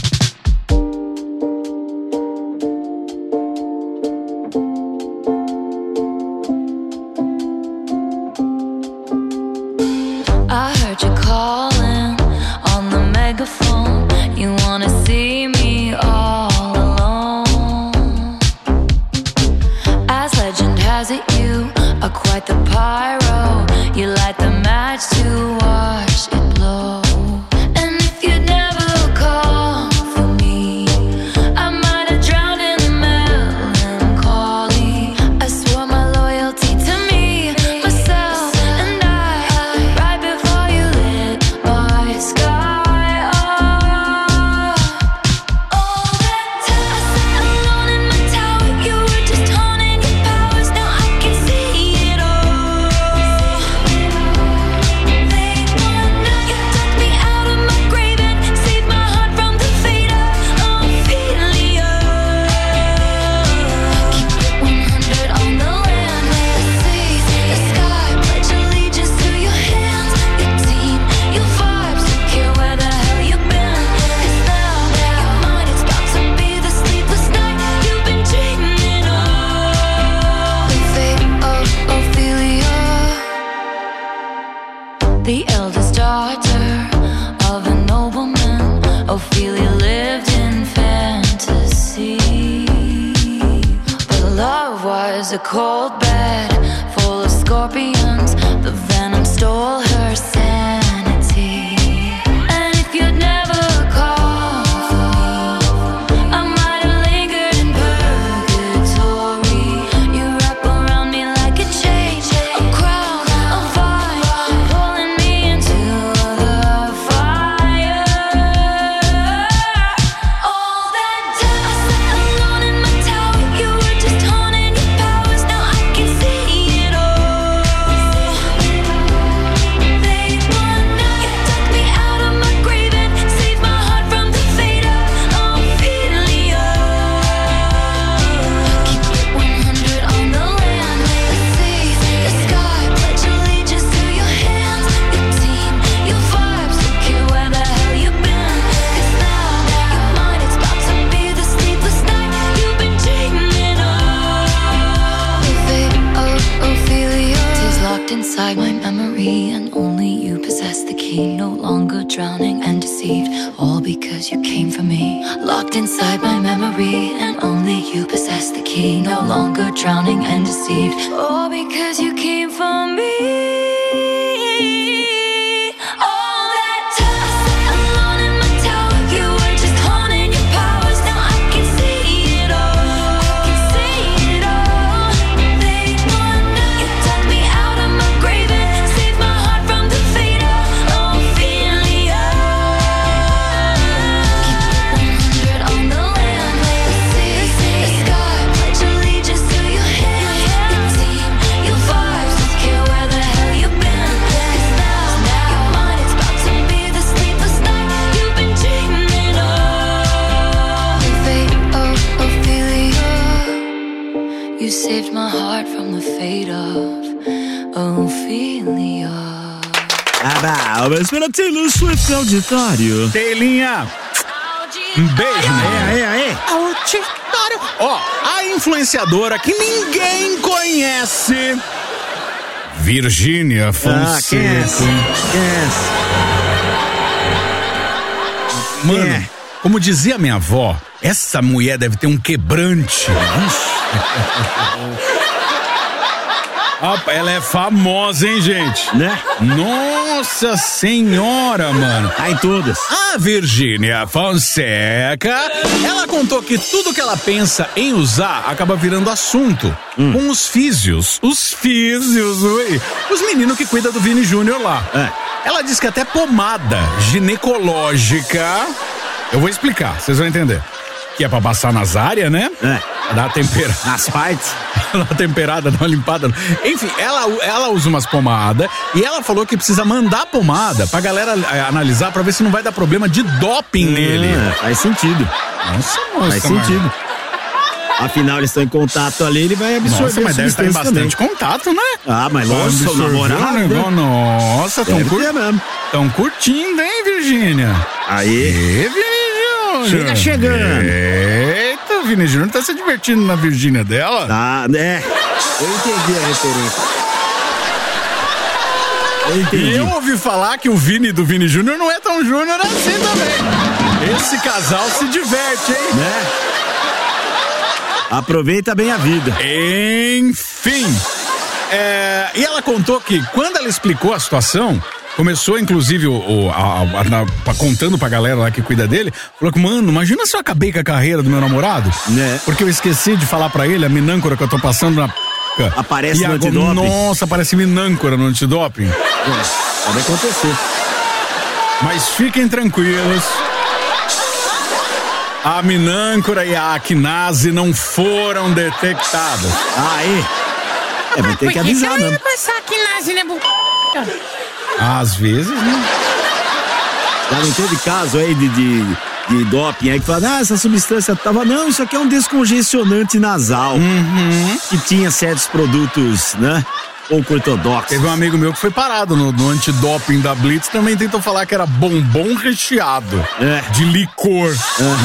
I heard you calling on the megaphone. You wanna see me all alone. As legend has it, you are quite the pyro. You light the match to watch it blow. And if you'd never call for me, I might have drowned in the melancholy. I swore my loyalty to me, myself, and I. Right before you lit my sky up. All that time I sat alone in my tower, you were just honing your powers. Now I can see it all. Late one night, you took me out of my grave and saved my heart from the fate of Ophelia. Keep it 100 on the land, the sea, the sky. Pledge allegiance to your hands, your team, your vibes. Don't care where the hell you've been. 'Cause now your mind is about to be the sleepless night you've been dreaming of. The fate of Ophelia, the eldest daughter of a nobleman. Ophelia lived in fantasy, but love was a cold bed full of scorpions. The venom stole her sanity. And if you'd never call for me, I might have lingered in purgatory. You wrap around me like a chain, a crown, a vine, pulling me into the fire. All that time I sat alone in my tower, you were just honing your powers. Now I can see it all. Late one night, you took me out of my grave and saved my heart from the fate of Ophelia. Keep it 100 on the land, the sea, the sky. Pledge allegiance to your hands, your team, your vibes. Don't care where the hell you've been. 'Cause now your mind is about to be the sleepless night you've been dreaming of. The fate of Ophelia is locked inside my memory, and only you possess the key. No longer drowning and deceived, all because you came for me. Locked inside my memory, and only you possess the key. No longer drowning and deceived, all because you came for me. All that time I sat alone in my tower, you were just honing your powers. Now I can see it all. I can see it all. Late one night, you took me out of my grave and saved my heart from the fate of Ophelia. Keep it 100 on the land, the sea, the sky. Pledge allegiance to your hands, your team, your vibes. Don't care where the hell you've been. 'Cause now your mind is about to be the sleepless night you've been dreaming of. The fate of Ophelia, you saved my heart from the fate of Ophelia. Vamos pela Taylor Swift auditório. Teilinha. Um beijo, né? Aê. Auditório. Ó, a influenciadora que ninguém conhece. Virgínia Fonseca. Mano, como dizia minha avó, essa mulher deve ter um quebrante. Ela é famosa, hein, gente? Né? Nossa senhora, mano. Tá em todas. A Virgínia Fonseca, ela contou que tudo que ela pensa em usar acaba virando assunto com os físios. Os físios, ui. Os meninos que cuidam do Vini Júnior lá. Ela diz que até pomada ginecológica Eu vou explicar, vocês vão entender. Que é pra passar nas áreas, né? Dar temperada. Nas partes. Dar uma temperada, dar uma limpada. Enfim, ela usa umas pomadas e ela falou que precisa mandar pomada pra galera analisar pra ver se não vai dar problema de doping nele. Faz sentido. Nossa, moça, faz sentido. Afinal, eles estão em contato ali, ele vai absorver. Nossa, mas deve estar em bastante contato, né? Ah, mas lógico, são namorados. Nossa, tão curtindo, hein, Virgínia? Aí. Vini Júnior. Chega chegando. Eita, o Vini Júnior tá se divertindo na Virgínia dela? Tá, né? Eu entendi a referência. E eu ouvi falar que o Vini do Vini Júnior não é tão Júnior assim também. Esse casal se diverte, hein? Né? Aproveita bem a vida. Enfim. E ela contou que quando ela explicou a situação, começou inclusive contando pra galera lá que cuida dele, falou que, mano, imagina se eu acabei com a carreira do meu namorado, né? Porque eu esqueci de falar pra ele a minâncora que eu tô passando na... Aparece no antidoping. Nossa, aparece minâncora no antidoping. Pode acontecer. Mas fiquem tranquilos. A minâncora e a acnase não foram detectadas. Aí. Vai ter que avisar, né? Às vezes, né? Já não teve caso aí de doping aí que fala, essa substância tava... Não, isso aqui é um descongestionante nasal. Que tinha certos produtos, né? Pouco ortodoxos. Teve um amigo meu que foi parado no antidoping da Blitz, também tentou falar que era bombom recheado de licor.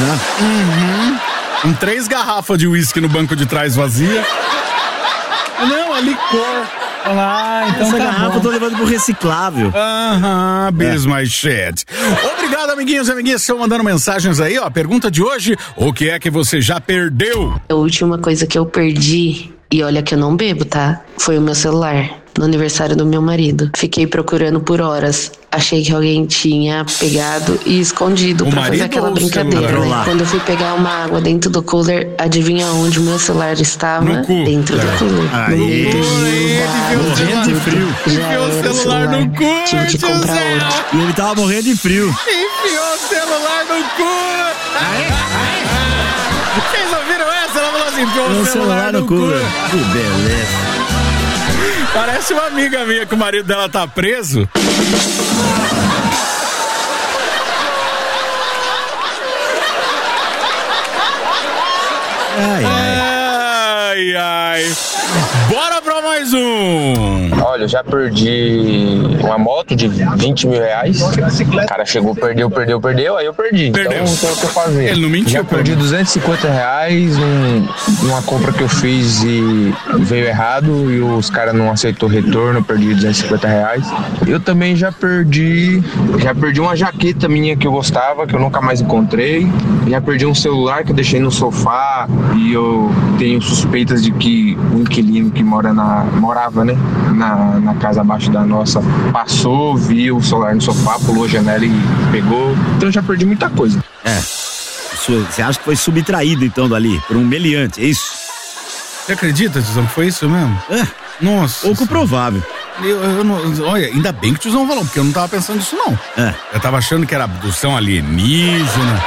Com 3 garrafas de uísque no banco de trás vazia. Não, é licor. Então essa tá garrafa bom. eu tô levando pro reciclável. Bis my shit. Obrigado, amiguinhos e amiguinhas, estão mandando mensagens aí, ó. A pergunta de hoje, o que é que você já perdeu? A última coisa que eu perdi, e olha que eu não bebo, tá? Foi o meu celular, no aniversário do meu marido. Fiquei procurando por horas. Achei que alguém tinha pegado e escondido pra fazer aquela brincadeira, né? Quando eu fui pegar uma água dentro do cooler, adivinha onde o meu celular estava? Dentro do cooler. No meio do morrendo de frio. Já era o celular no cu. Tive que comprar outro. E ele tava morrendo de frio. Enfiou o celular no cu. Vocês ouviram essa? Ela falou assim, enfiou o celular no cu. Que beleza. Parece uma amiga minha que o marido dela tá preso. Ai. Bora pra mais um. Olha, eu já perdi uma moto de 20 mil reais. O cara chegou, perdeu, aí eu perdi. Então não tem o que fazer. Ele não mentiu. Já perdi 250 reais numa compra que eu fiz e veio errado e os caras não aceitou retorno, eu perdi 250 reais. Eu também já perdi uma jaqueta minha que eu gostava, que eu nunca mais encontrei. Já perdi um celular que eu deixei no sofá e eu tenho suspeitas de que o inquilino que morava, né, na casa abaixo da nossa, passou, viu o celular no sofá, pulou a janela e pegou. Então eu já perdi muita coisa. Você acha que foi subtraído então dali por um meliante, é isso? Você acredita, Tizão, que foi isso mesmo? Nossa. Pouco provável. Eu não, olha, ainda bem que o Tizão falou, porque eu não tava pensando nisso não. Eu tava achando que era abdução alienígena.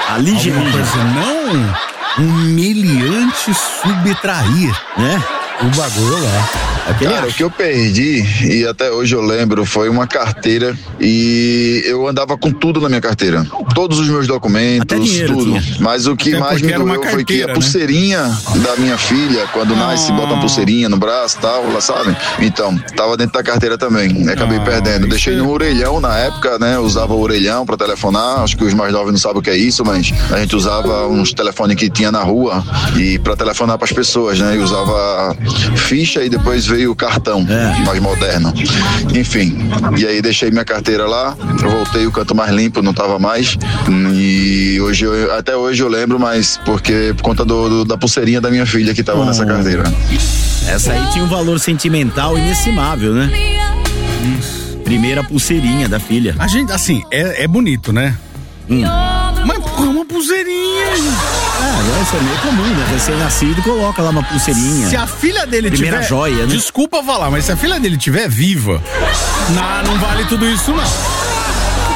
Não, um meliante subtrair, né? O bagulho lá. Cara, o que eu perdi, e até hoje eu lembro, foi uma carteira e eu andava com tudo na minha carteira. Todos os meus documentos, tudo. Mas o que mais me doeu foi que a pulseirinha da minha filha, quando nasce, bota uma pulseirinha no braço e tal, lá, sabe? Então, tava dentro da carteira também. Acabei perdendo. Deixei no orelhão na época, né? Eu usava o orelhão pra telefonar. Acho que os mais novos não sabem o que é isso, mas a gente usava uns telefones que tinha na rua e pra telefonar pras pessoas, né? E usava ficha e depois veio o cartão mais moderno. Enfim, e aí deixei minha carteira lá, eu voltei, o canto mais limpo, não tava mais. E hoje até hoje eu lembro, mas por conta da pulseirinha da minha filha que tava nessa carteira. Essa aí tinha um valor sentimental inestimável, né? Primeira pulseirinha da filha. A gente, assim, é bonito, né? Mas porra, uma pulseirinha. Isso é meio comum, né? Recém-nascido coloca lá uma pulseirinha. Se a filha dele Primeira tiver... joia, né? Desculpa falar, mas se a filha dele tiver viva, não vale tudo isso, não.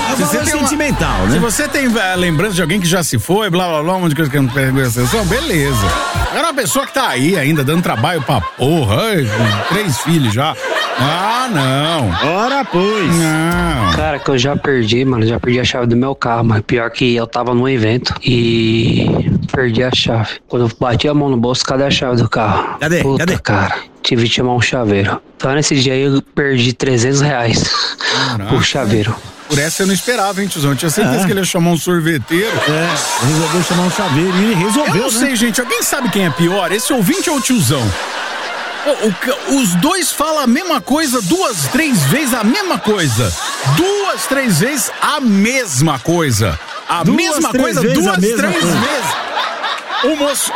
sentimental, né? Se você tem lembrança de alguém que já se foi, blá blá blá, um monte de coisa que não pegou a sessão, beleza. Agora uma pessoa que tá aí ainda dando trabalho pra porra, com 3 filhos já. Ah, não. Ora, pois. Não. Cara, que eu já perdi, mano. Já perdi a chave do meu carro, mas pior que eu tava num evento e perdi a chave. Quando eu bati a mão no bolso, cadê a chave do carro? Cadê? Puta, Cadê? cara. Tive que chamar um chaveiro. Então nesse dia aí eu perdi R$300 por chaveiro. Por essa eu não esperava, hein, tiozão? Eu tinha certeza que ele ia chamar um sorveteiro. Resolveu chamar um chaveiro e resolveu, Eu não sei, gente. Alguém sabe quem é pior? Esse ouvinte ou o tiozão? Os dois falam a mesma coisa 2, 3 vezes a mesma coisa. 2, 3 vezes a mesma coisa. A mesma coisa 2, 3 vezes. O moço...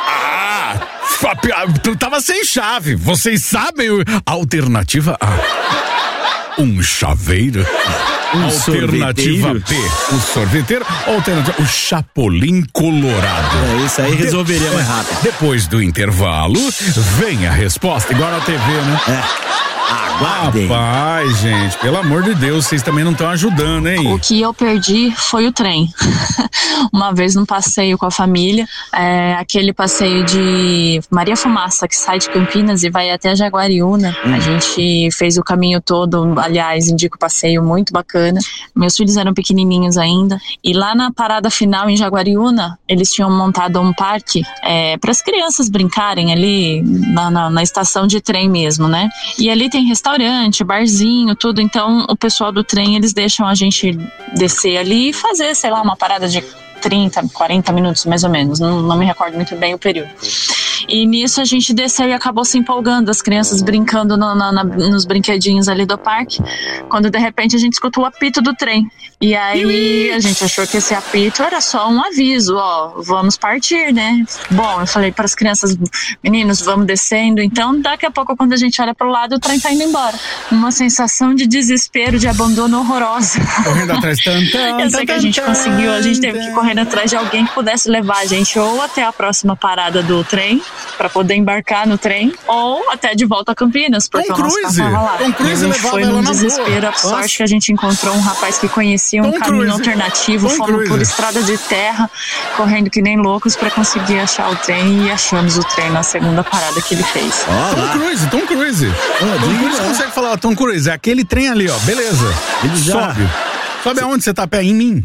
tava sem chave. Vocês sabem a alternativa A. Um chaveiro. Alternativa sorveteiro. B, o sorveteiro. Alternativa, o chapolim colorado. Isso aí resolveria mais rápido. Depois do intervalo, vem a resposta. Igual na TV, né? Aguardem. Rapaz, gente, pelo amor de Deus, vocês também não estão ajudando, hein? O que eu perdi foi o trem. Uma vez num passeio com a família, aquele passeio de Maria Fumaça, que sai de Campinas e vai até Jaguariúna. A gente fez o caminho todo, aliás, indico o passeio, muito bacana. Meus filhos eram pequenininhos ainda. E lá na parada final em Jaguariúna, eles tinham montado um parque para as crianças brincarem ali na estação de trem mesmo, né? E ali tem restaurante, barzinho, tudo. Então o pessoal do trem, eles deixam a gente descer ali e fazer, sei lá, uma parada de 30, 40 minutos mais ou menos, não me recordo muito bem o período. E nisso a gente desceu e acabou se empolgando, as crianças brincando nos brinquedinhos ali do parque, quando de repente a gente escutou o apito do trem. E aí a gente achou que esse apito era só um aviso, vamos partir, né? Bom, eu falei para as crianças, meninos, vamos descendo. Então daqui a pouco, quando a gente olha pro lado, o trem tá indo embora. Uma sensação de desespero, de abandono horrorosa. Correndo atrás. Eu sei que a gente conseguiu, a gente teve que correr atrás de alguém que pudesse levar a gente ou até a próxima parada do trem, para poder embarcar no trem, ou até de volta a Campinas, porque o nosso carro tava lá. Tom Cruise foi num desespero, a sorte que a gente encontrou um rapaz que conhecia um caminho alternativo, fomos por estrada de terra, correndo que nem loucos para conseguir achar o trem, e achamos o trem na segunda parada que ele fez. Tom Cruise. Tom Cruise consegue falar, Tom Cruise, é aquele trem ali, ó, beleza. Ele sobe. Sobe aonde você tá? Pé em mim?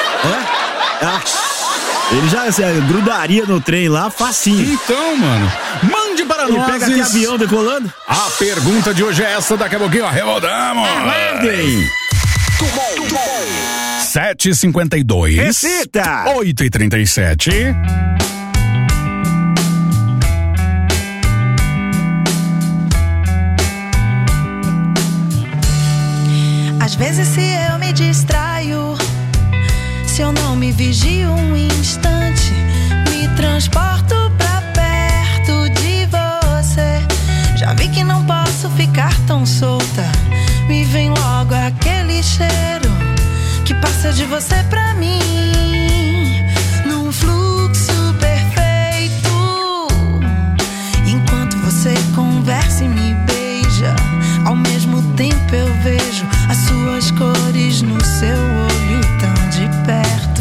Ele já grudaria no trem lá, facinho. Então, mano, mande para nós. Pega aquele avião decolando. A pergunta de hoje é essa, daqui a pouquinho, arrebolamos. 7h52. Recita. 8h37. Às vezes se eu me distraio, se eu não me vigio um instante, me transporto pra perto de você. Já vi que não posso ficar tão solta, me vem logo aquele cheiro que passa de você pra mim, num fluxo perfeito. Enquanto você conversa e me beija, ao mesmo tempo eu vejo as suas cores no seu olho tão de perto.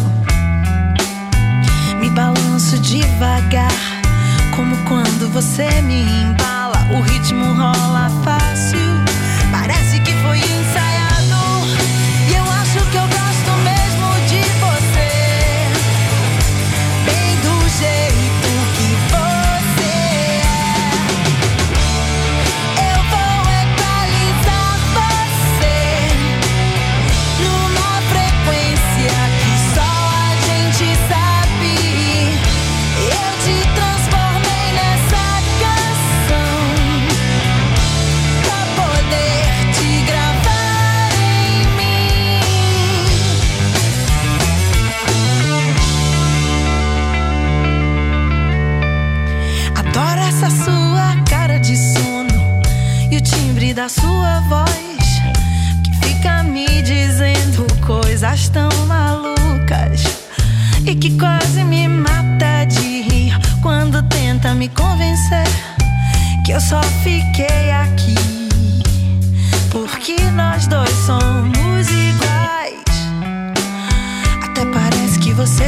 Me balanço devagar, como quando você me embala. O ritmo rola fácil, parece que foi ensaiado. E eu acho que eu gosto mesmo de você, bem do jeito que você é. Eu vou equalizar você numa frequência que só a gente sabe. Eu te transformei nessa canção pra poder te gravar em mim. Adoro essa sua cara de sono e o timbre da sua voz, que fica me dizendo coisas tão malucas e que quase me mata de rir quando tenta me convencer que eu só fiquei aqui porque nós dois somos iguais.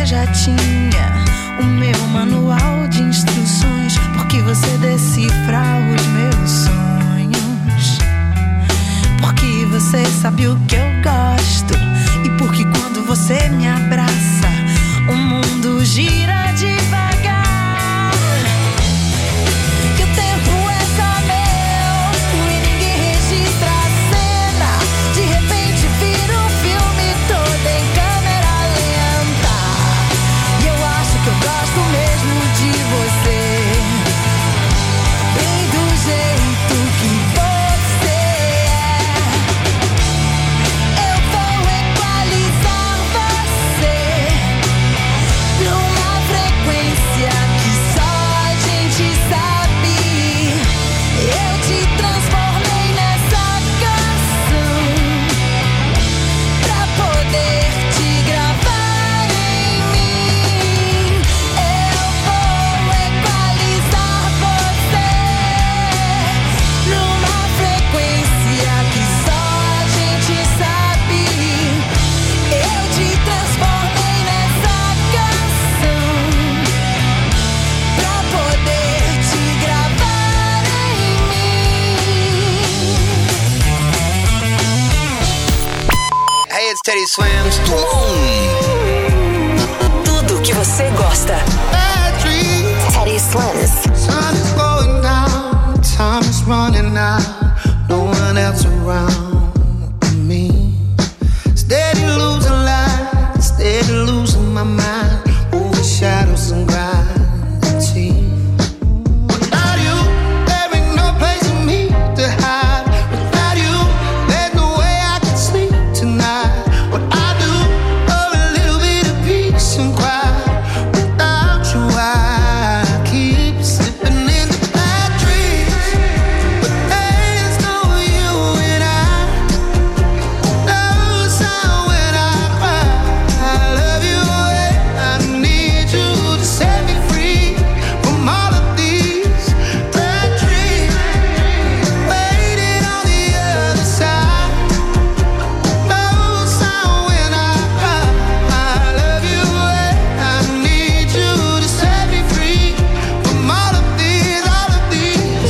você já tinha o meu manual de instruções, porque você decifra os meus sonhos, porque você sabe o que eu gosto, e porque quando você me abraça, o mundo gira devagar. Que o tempo é só meu e ninguém registra a cena. De repente vira um filme todo em câmera lenta. E eu acho que eu gosto mesmo de você, bem do jeito que você é. Eu vou equalizar você numa frequência que só a gente sabe. Eu te transformei nessa canção pra poder te gravar em mim. Eu vou equalizar você numa frequência que só a gente sabe. Eu te transformei nessa canção pra poder te gravar em Hey, it's Teddy Swims. Tudo que você gosta. Teddy Swims. Sun is going down, time is running out, no one else around me. Steady losing light, steady losing my mind, over shadows and gravity. Without you, there ain't no place for me to hide. Without you, there's no way I can sleep tonight. What I do for a little bit of peace and quiet. Without you, I keep slipping into bad dreams. But there's no you and I. No sound when I cry. I love you and I need you to set me free from all of these bad dreams. Waiting on the other side. No sound when I cry. I love you and I need you to set me free from all of these bad dreams.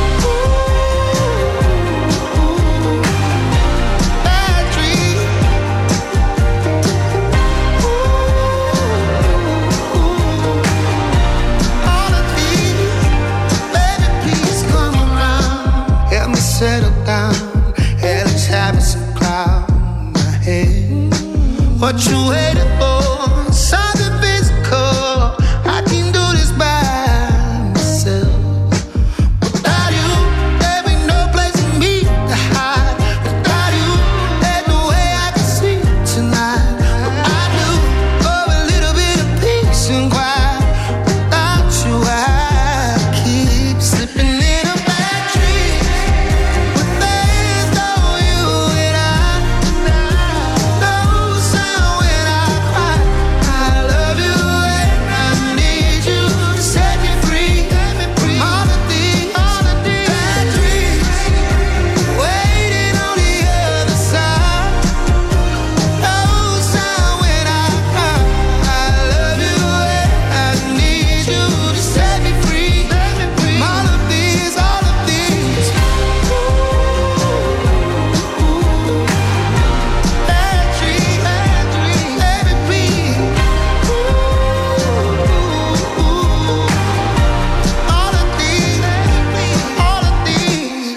All of these, baby, please come around. Help me settle down. Hell is having some cloud in my head. What you waiting for? Something physical. I can do this by myself. Without you, there ain't no place for me to hide. Without you, there's no way I can sleep tonight. What I do for a little bit of peace and quiet. Without you, I keep slipping in a bad dream. But there's no you and I. No sound when I cry. I love you and I need you to set me free from all of these bad dreams. Waiting on the other side. No sound when I cry. I love you and I need you to set me free from all of these bad dreams. Baby, please. All of these, all of these.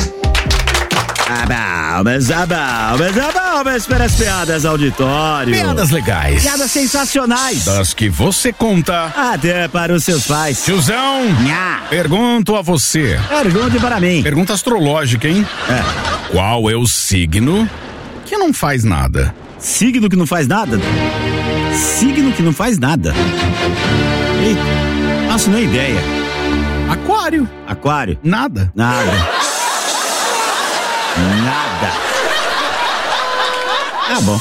Espera as piadas, auditório. Piadas legais. Piadas sensacionais. Das que você conta até para os seus pais. Tiozão, pergunto a você. Pergunte para mim. Pergunta astrológica, hein? Qual é o signo que não faz nada? Signo que não faz nada? Signo que não faz nada. Eita, faço nem ideia. Aquário. Aquário? Nada. Nada. Tá bom.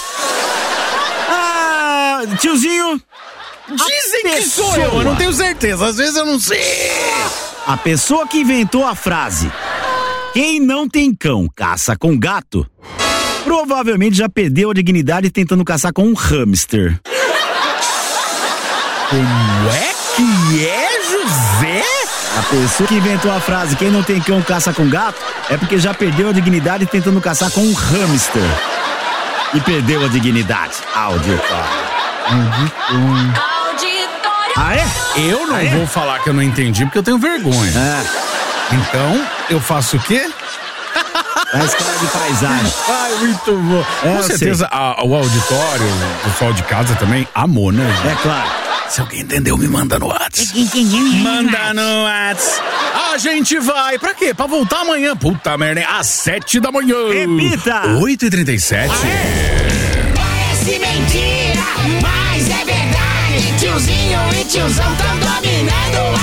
Tiozinho. Dizem que sou eu não tenho certeza. Às vezes eu não sei. A pessoa que inventou a frase "quem não tem cão caça com gato" provavelmente já perdeu a dignidade tentando caçar com um hamster. Como é que é, José? A pessoa que inventou a frase "quem não tem cão caça com gato" é porque já perdeu a dignidade tentando caçar com um hamster. E perdeu a dignidade. Auditório. Ah, é? Eu não vou falar que eu não entendi porque eu tenho vergonha. Então, eu faço o quê? A escala de paisagem. Ai, muito bom. Com certeza o auditório, o pessoal de casa também amou, né, gente? É claro. Se alguém entendeu, me manda no WhatsApp. Manda no WhatsApp. A gente vai pra quê? Pra voltar amanhã. Puta merda, às 7 da manhã. Repita. 8h37. Parece mentira, mas é verdade. Tiozinho e tiozão tão dominando